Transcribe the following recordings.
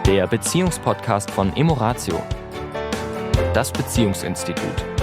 der Beziehungspodcast von Emoratio, das Beziehungsinstitut.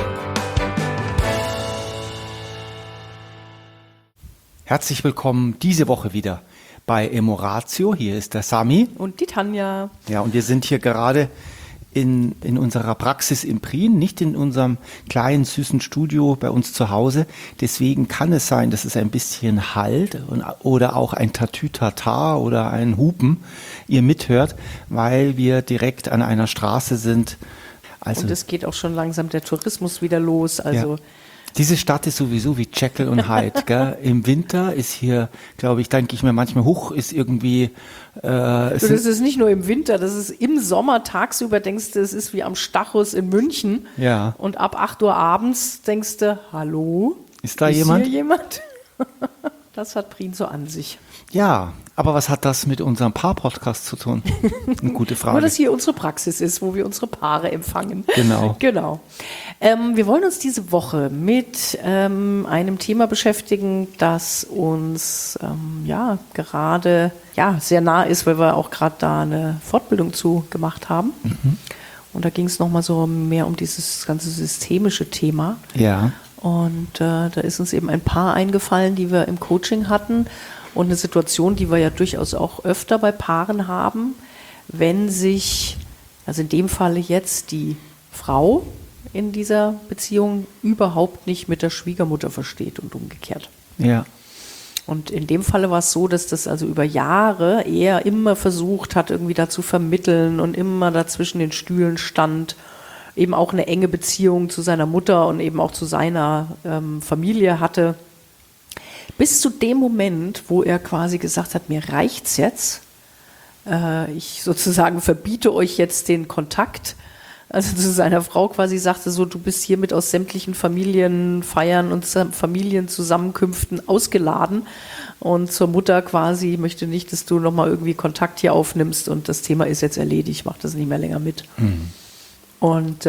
Herzlich willkommen diese Woche wieder bei Emoratio. Hier ist der Sami. Und die Tanja. Ja, und wir sind hier gerade in unserer Praxis in Prien, nicht in unserem kleinen, süßen Studio bei uns zu Hause. Deswegen kann es sein, dass es ein bisschen hallt oder auch ein Tatütata oder ein Hupen ihr mithört, weil wir direkt an einer Straße sind. Also, und es geht auch schon langsam der Tourismus wieder los. Also ja. Diese Stadt ist sowieso wie Jekyll und Hyde. Gell? Im Winter ist hier, glaube ich, denke ich mir manchmal, ist irgendwie... das ist nicht nur im Winter, das ist im Sommer tagsüber, denkst du, es ist wie am Stachus in München. Ja. Und ab 8 Uhr abends denkst du, hallo? Ist da jemand? Hier jemand? Das hat Prien so an sich. Ja, aber was hat das mit unserem Paar-Podcast zu tun? Eine gute Frage. Nur, dass hier unsere Praxis ist, wo wir unsere Paare empfangen. Genau. Genau. Wir wollen uns diese Woche mit einem Thema beschäftigen, das uns gerade sehr nah ist, weil wir auch gerade da eine Fortbildung zu gemacht haben. Mhm. Und da ging es nochmal so mehr um dieses ganze systemische Thema. Ja. Und da ist uns eben ein Paar eingefallen, die wir im Coaching hatten. Und eine Situation, die wir ja durchaus auch öfter bei Paaren haben, wenn sich, also in dem Falle jetzt die Frau in dieser Beziehung überhaupt nicht mit der Schwiegermutter versteht und umgekehrt. Ja. Und in dem Falle war es so, dass das also über Jahre er immer versucht hat, irgendwie da zu vermitteln und immer da zwischen den Stühlen stand, eben auch eine enge Beziehung zu seiner Mutter und eben auch zu seiner Familie hatte. Bis zu dem Moment, wo er quasi gesagt hat, mir reicht's jetzt. Ich sozusagen verbiete euch jetzt den Kontakt. Also zu seiner Frau quasi sagte so, du bist hiermit aus sämtlichen Familienfeiern und Familienzusammenkünften ausgeladen. Und zur Mutter quasi, möchte nicht, dass du nochmal irgendwie Kontakt hier aufnimmst und das Thema ist jetzt erledigt, ich mach das nicht mehr länger mit. Mhm. Und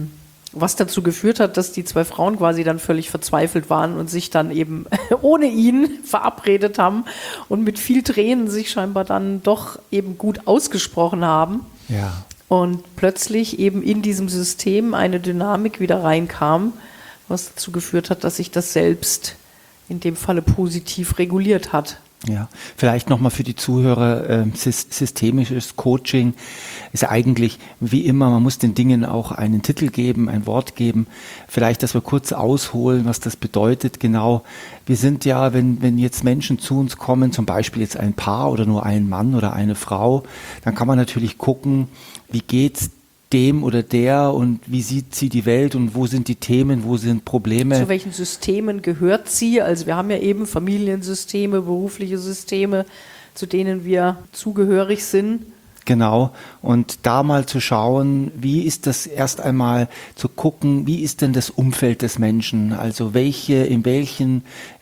was dazu geführt hat, dass die zwei Frauen quasi dann völlig verzweifelt waren und sich dann eben ohne ihn verabredet haben und mit viel Tränen sich scheinbar dann doch eben gut ausgesprochen haben. Ja. Und plötzlich eben in diesem System eine Dynamik wieder reinkam, was dazu geführt hat, dass sich das selbst in dem Falle positiv reguliert hat. Ja, vielleicht nochmal für die Zuhörer, systemisches Coaching ist eigentlich wie immer, man muss den Dingen auch einen Titel geben, ein Wort geben. Vielleicht, dass wir kurz ausholen, was das bedeutet. Genau, wir sind ja, wenn jetzt Menschen zu uns kommen, zum Beispiel jetzt ein Paar oder nur ein Mann oder eine Frau, dann kann man natürlich gucken, wie geht's dem oder der und wie sieht sie die Welt und wo sind die Themen, wo sind Probleme. Zu welchen Systemen gehört sie? Also wir haben ja eben Familiensysteme, berufliche Systeme, zu denen wir zugehörig sind. Genau, und da mal zu schauen, wie ist das erst einmal zu gucken, wie ist denn das Umfeld des Menschen, also in welchen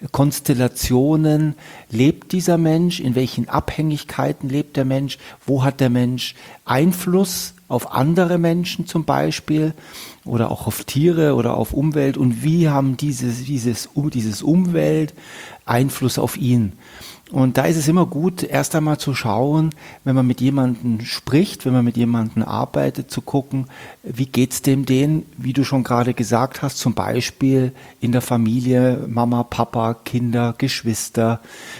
Konstellationen lebt dieser Mensch, in welchen Abhängigkeiten lebt der Mensch, wo hat der Mensch Einfluss auf andere Menschen zum Beispiel oder auch auf Tiere oder auf Umwelt und wie haben dieses Umwelt Einfluss auf ihn. Und da ist es immer gut, erst einmal zu schauen, wenn man mit jemandem spricht, wenn man mit jemandem arbeitet, zu gucken, wie geht's denen, wie du schon gerade gesagt hast, zum Beispiel in der Familie, Mama, Papa, Kinder, Geschwister,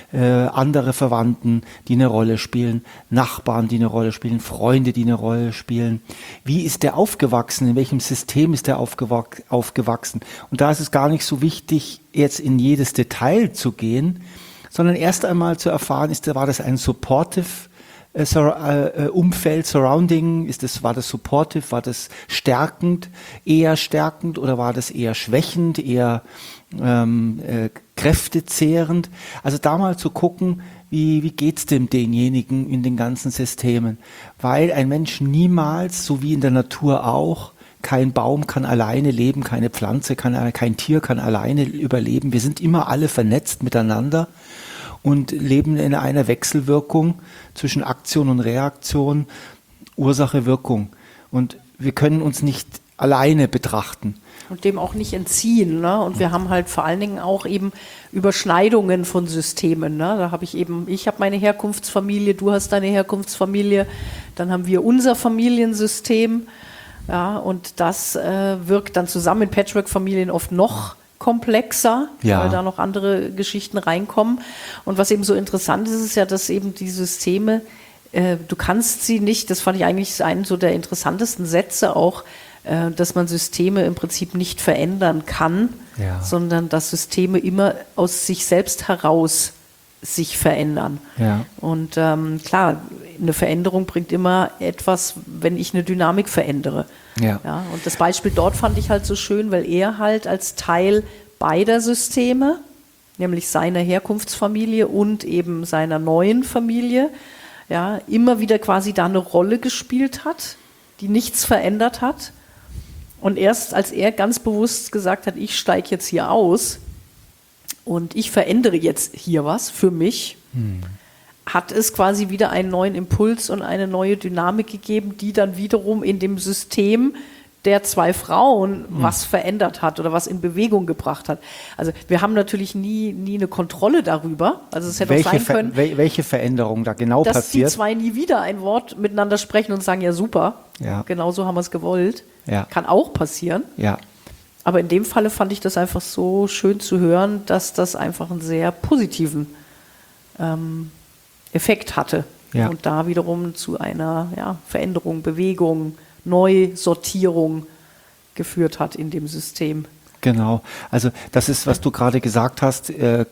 andere Verwandten, die eine Rolle spielen, Nachbarn, die eine Rolle spielen, Freunde, die eine Rolle spielen. Wie ist der aufgewachsen? In welchem System ist der aufgewachsen? Und da ist es gar nicht so wichtig, jetzt in jedes Detail zu gehen, sondern erst einmal zu erfahren, war das ein supportive Umfeld, Surrounding, war das supportive, war das eher stärkend oder war das eher schwächend, eher kräftezehrend? Also da mal zu gucken, wie geht's denjenigen in den ganzen Systemen? Weil ein Mensch niemals, so wie in der Natur auch, kein Baum kann alleine leben, keine Pflanze kein Tier kann alleine überleben. Wir sind immer alle vernetzt miteinander und leben in einer Wechselwirkung zwischen Aktion und Reaktion, Ursache, Wirkung. Und wir können uns nicht alleine betrachten. Und dem auch nicht entziehen. Ne? Und wir haben halt vor allen Dingen auch eben Überschneidungen von Systemen. Ne? Da habe ich habe meine Herkunftsfamilie, du hast deine Herkunftsfamilie, dann haben wir unser Familiensystem. Ja, und das wirkt dann zusammen in Patchwork-Familien oft noch komplexer, weil da noch andere Geschichten reinkommen. Und was eben so interessant ist, ist ja, dass eben die Systeme, du kannst sie nicht, das fand ich eigentlich einen so der interessantesten Sätze auch, dass man Systeme im Prinzip nicht verändern kann, sondern dass Systeme immer aus sich selbst heraus sich verändern. Ja. Und klar, eine Veränderung bringt immer etwas, wenn ich eine Dynamik verändere. Ja. Ja, und das Beispiel dort fand ich halt so schön, weil er halt als Teil beider Systeme, nämlich seiner Herkunftsfamilie und eben seiner neuen Familie, ja, immer wieder quasi da eine Rolle gespielt hat, die nichts verändert hat. Und erst als er ganz bewusst gesagt hat, ich steige jetzt hier aus und ich verändere jetzt hier was für mich, hat es quasi wieder einen neuen Impuls und eine neue Dynamik gegeben, die dann wiederum in dem System der zwei Frauen was verändert hat oder was in Bewegung gebracht hat. Also wir haben natürlich nie eine Kontrolle darüber. Also es hätte auch sein können, welche Veränderung da genau dass passiert. Dass die zwei nie wieder ein Wort miteinander sprechen und sagen, ja super, genau so haben wir es gewollt. Ja. Kann auch passieren. Ja. Aber in dem Falle fand ich das einfach so schön zu hören, dass das einfach einen sehr positiven Effekt hatte. Ja. Und da wiederum zu einer Veränderung, Bewegung, Neusortierung geführt hat in dem System. Genau, also das ist, was du gerade gesagt hast,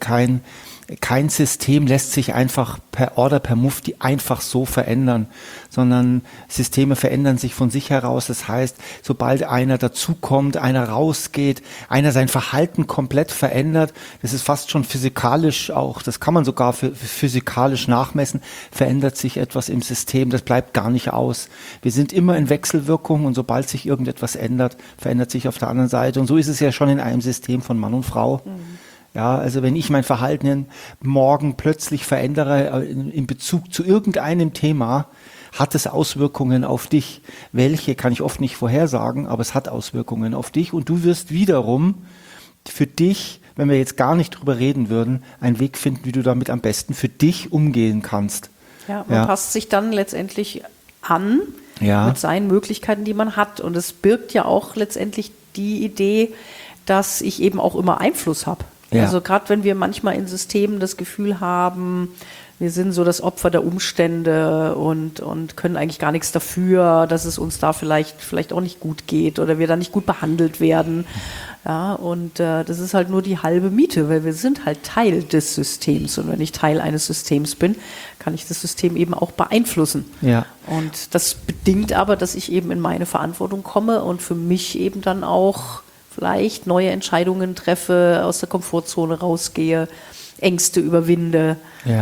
kein System lässt sich einfach per Order, per Mufti einfach so verändern, sondern Systeme verändern sich von sich heraus. Das heißt, sobald einer dazukommt, einer rausgeht, einer sein Verhalten komplett verändert, das ist fast schon physikalisch auch, das kann man sogar physikalisch nachmessen, verändert sich etwas im System, das bleibt gar nicht aus. Wir sind immer in Wechselwirkung und sobald sich irgendetwas ändert, verändert sich auf der anderen Seite. Und so ist es ja schon in einem System von Mann und Frau. Ja, also wenn ich mein Verhalten morgen plötzlich verändere in Bezug zu irgendeinem Thema, hat es Auswirkungen auf dich. Welche kann ich oft nicht vorhersagen, aber es hat Auswirkungen auf dich und du wirst wiederum für dich, wenn wir jetzt gar nicht drüber reden würden, einen Weg finden, wie du damit am besten für dich umgehen kannst. Ja, man passt sich dann letztendlich an mit seinen Möglichkeiten, die man hat. Und es birgt ja auch letztendlich die Idee, dass ich eben auch immer Einfluss habe. Ja. Also gerade wenn wir manchmal in Systemen das Gefühl haben, wir sind so das Opfer der Umstände und können eigentlich gar nichts dafür, dass es uns da vielleicht auch nicht gut geht oder wir da nicht gut behandelt werden. Ja, und das ist halt nur die halbe Miete, weil wir sind halt Teil des Systems. Und wenn ich Teil eines Systems bin, kann ich das System eben auch beeinflussen. Ja. Und das bedingt aber, dass ich eben in meine Verantwortung komme und für mich eben dann auch vielleicht neue Entscheidungen treffe, aus der Komfortzone rausgehe, Ängste überwinde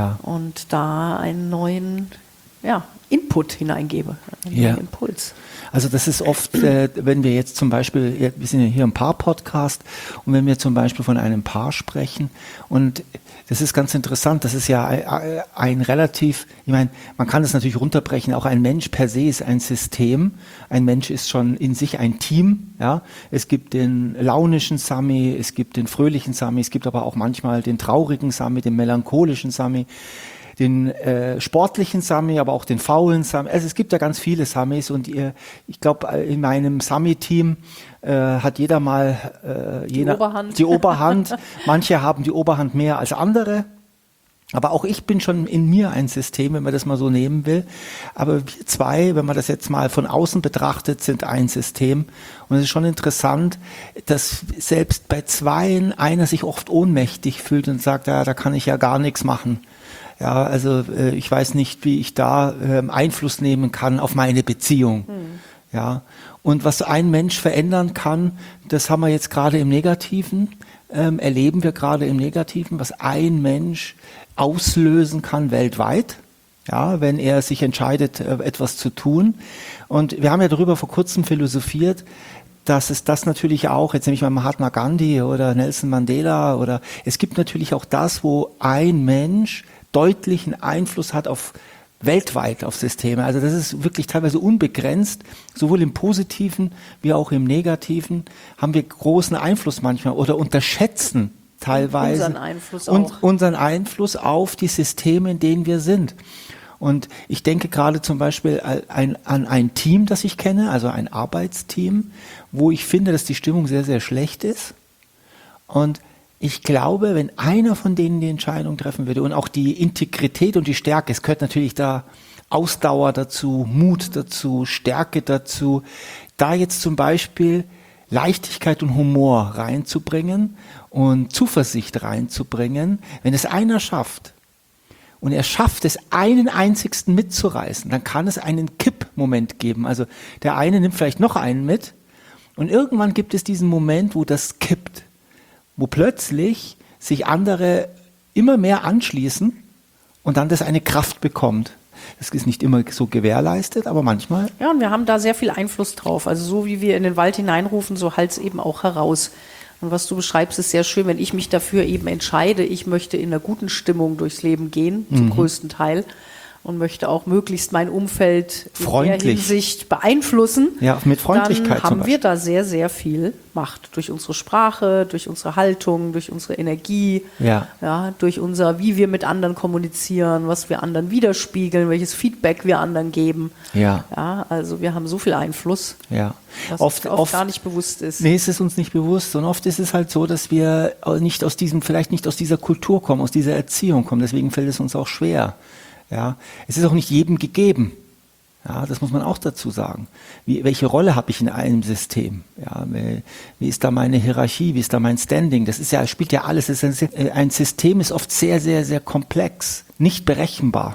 und da einen neuen Input hineingebe, einen neuen Impuls. Also das ist oft, wenn wir jetzt zum Beispiel, wir sind ja hier im Paar-Podcast und wenn wir zum Beispiel von einem Paar sprechen und das ist ganz interessant, das ist ja ein relativ, ich meine, man kann das natürlich runterbrechen, auch ein Mensch per se ist ein System, ein Mensch ist schon in sich ein Team, ja, es gibt den launischen Sami, es gibt den fröhlichen Sami, es gibt aber auch manchmal den traurigen Sami, den melancholischen Sami, den sportlichen Sami, aber auch den faulen Sami. Also es gibt ja ganz viele Samis und ich glaube, in meinem Sami-Team hat jeder mal die Oberhand. Manche haben die Oberhand mehr als andere. Aber auch ich bin schon in mir ein System, wenn man das mal so nehmen will. Aber wir zwei, wenn man das jetzt mal von außen betrachtet, sind ein System. Und es ist schon interessant, dass selbst bei zweien einer sich oft ohnmächtig fühlt und sagt, ja, da kann ich ja gar nichts machen. Ja, also ich weiß nicht, wie ich da Einfluss nehmen kann auf meine Beziehung. Ja, und was ein Mensch verändern kann, das haben wir jetzt gerade im Negativen, erleben wir gerade im Negativen, was ein Mensch auslösen kann weltweit, ja, wenn er sich entscheidet, etwas zu tun. Und wir haben ja darüber vor kurzem philosophiert, dass es das natürlich auch, jetzt nehme ich mal Mahatma Gandhi oder Nelson Mandela es gibt natürlich auch das, wo ein Mensch deutlichen Einfluss hat auf weltweit auf Systeme. Also das ist wirklich teilweise unbegrenzt, sowohl im Positiven wie auch im Negativen haben wir großen Einfluss manchmal oder unterschätzen teilweise unseren Einfluss auf die Systeme, in denen wir sind. Und ich denke gerade zum Beispiel an ein Team, das ich kenne, also ein Arbeitsteam, wo ich finde, dass die Stimmung sehr, sehr schlecht ist. Und ich glaube, wenn einer von denen die Entscheidung treffen würde und auch die Integrität und die Stärke, es gehört natürlich da Ausdauer dazu, Mut dazu, Stärke dazu, da jetzt zum Beispiel Leichtigkeit und Humor reinzubringen und Zuversicht reinzubringen, wenn es einer schafft und er schafft es, einen einzigsten mitzureißen, dann kann es einen Kippmoment geben. Also der eine nimmt vielleicht noch einen mit und irgendwann gibt es diesen Moment, wo das kippt, wo plötzlich sich andere immer mehr anschließen und dann das eine Kraft bekommt. Das ist nicht immer so gewährleistet, aber manchmal. Ja, und wir haben da sehr viel Einfluss drauf. Also so wie wir in den Wald hineinrufen, so halt's eben auch heraus. Und was du beschreibst, ist sehr schön, wenn ich mich dafür eben entscheide, ich möchte in einer guten Stimmung durchs Leben gehen, zum größten Teil. Und möchte auch möglichst mein Umfeld in der Hinsicht beeinflussen, ja, mit Freundlichkeit dann haben wir da sehr, sehr viel Macht. Durch unsere Sprache, durch unsere Haltung, durch unsere Energie, ja, durch wie wir mit anderen kommunizieren, was wir anderen widerspiegeln, welches Feedback wir anderen geben. Ja. Ja, also wir haben so viel Einfluss, was oft gar nicht bewusst ist. Nee, es ist uns nicht bewusst. Und oft ist es halt so, dass wir vielleicht nicht aus dieser Kultur kommen, aus dieser Erziehung kommen. Deswegen fällt es uns auch schwer. Ja, es ist auch nicht jedem gegeben. Ja, das muss man auch dazu sagen. Welche Rolle habe ich in einem System? Ja, wie ist da meine Hierarchie? Wie ist da mein Standing? Das ist spielt ja alles. Ein System ist oft sehr, sehr, sehr komplex, nicht berechenbar.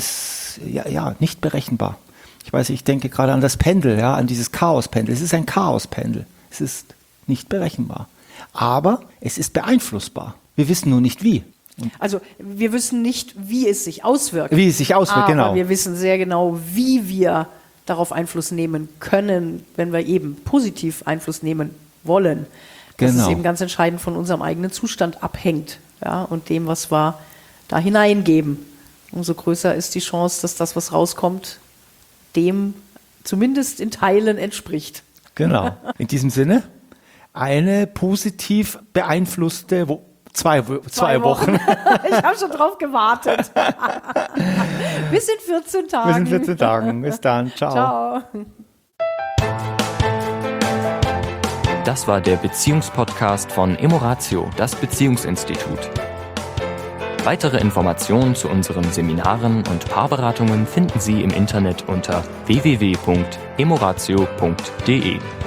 Nicht berechenbar. Ich denke gerade an das Pendel, an dieses Chaospendel. Es ist ein Chaospendel. Es ist nicht berechenbar. Aber es ist beeinflussbar. Wir wissen nur nicht wie. Also wir wissen nicht, wie es sich auswirkt. Genau. Aber wir wissen sehr genau, wie wir darauf Einfluss nehmen können, wenn wir eben positiv Einfluss nehmen wollen. Das ist eben ganz entscheidend von unserem eigenen Zustand abhängt, und dem, was wir da hineingeben. Umso größer ist die Chance, dass das, was rauskommt, dem zumindest in Teilen entspricht. Genau. In diesem Sinne, eine positiv beeinflusste Zwei Wochen. Ich habe schon drauf gewartet. Bis in 14 Tagen. Bis in 14 Tagen. Bis dann. Ciao. Ciao. Das war der Beziehungspodcast von Emoratio, das Beziehungsinstitut. Weitere Informationen zu unseren Seminaren und Paarberatungen finden Sie im Internet unter www.emoratio.de.